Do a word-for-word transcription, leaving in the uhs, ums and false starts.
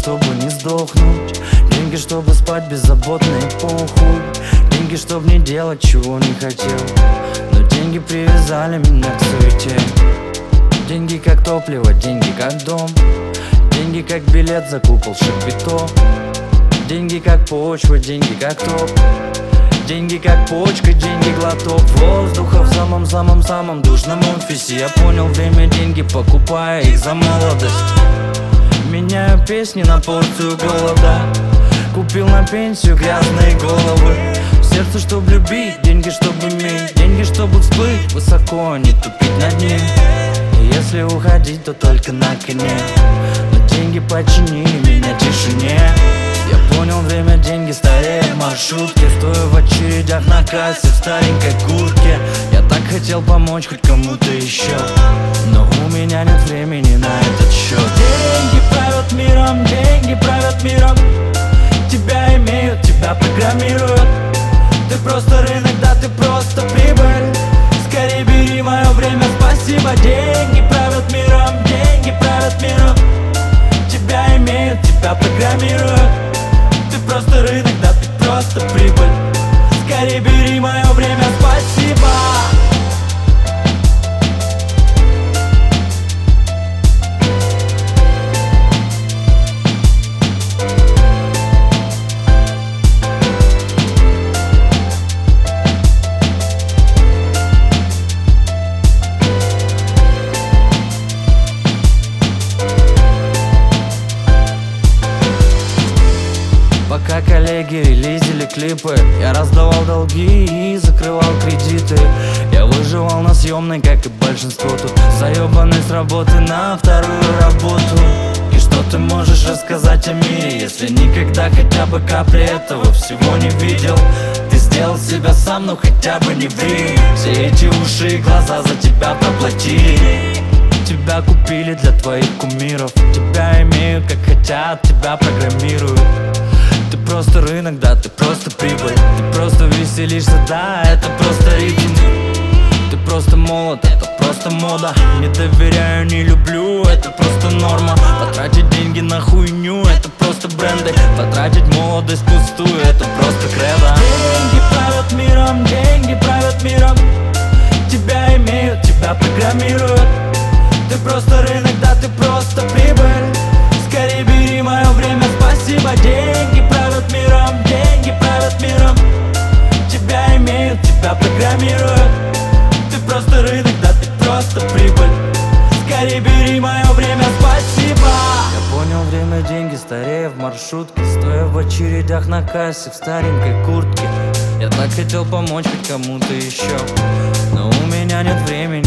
чтобы не сдохнуть, деньги, чтобы спать беззаботно и похуй, деньги, чтобы не делать, чего не хотел. Но деньги привязали меня к суете. Деньги как топливо, деньги как дом, деньги как билет за купол Шапито. Деньги как почва, деньги как топ, деньги как почка, деньги глоток воздуха в самом-самом-самом душном офисе. Я понял, время деньги, покупая их за молодость. Меняю песни на порцию голода, купил на пенсию грязные головы. Сердце, чтобы любить, деньги, чтобы иметь, деньги, чтобы всплыть высоко, а не тупить над ним. И если уходить, то только на коне, но деньги подчинили меня тишине. Я понял, время деньги, стареет маршрутки, стою в очередях на кассе в старенькой куртке. Я так хотел помочь хоть кому-то еще, но у меня нет времени на этот счет. Деньги правят миром, деньги правят миром. Тебя имеют, тебя программируют. Ты просто рынок, да ты просто прибыль. Скорее бери мое время, спасибо. Деньги правят миром, деньги правят миром. Тебя имеют, тебя программируют. Ты просто рынок, да ты просто прибыль. Скорее бери мое время, спасибо. Пока коллеги релизили клипы, я раздавал долги и закрывал кредиты. Я выживал на съемной, как и большинство тут, заебанный с работы на вторую работу. И что ты можешь рассказать о мире, если никогда хотя бы капли этого всего не видел? Ты сделал себя сам, но хотя бы не ври. Все эти уши и глаза за тебя проплатили. Тебя купили для твоих кумиров, тебя имеют как хотят, тебя программируют. Ты просто рынок, да, ты просто прибыль. Ты просто веселишься, да, это просто ритм. Ты просто молод, это просто мода. Не доверяю, не люблю, это просто норма. Потратить деньги на хуйню, это просто бренды. Потратить молодость пустую, это просто кредо. Деньги правят миром, деньги правят миром. Тебя имеют, тебя программируют. Ты просто рынок, да, ты просто прибыль. Скорее бери мое время, спасибо. Деньги правят миром, деньги правят миром. Тебя имеют, тебя программируют. Ты просто рынок, да ты просто прибыль. Скорее бери мое время, спасибо. Я понял, время деньги, старея в маршрутке, стоя в очередях на кассе в старенькой куртке. Я так хотел помочь хоть кому-то еще, но у меня нет времени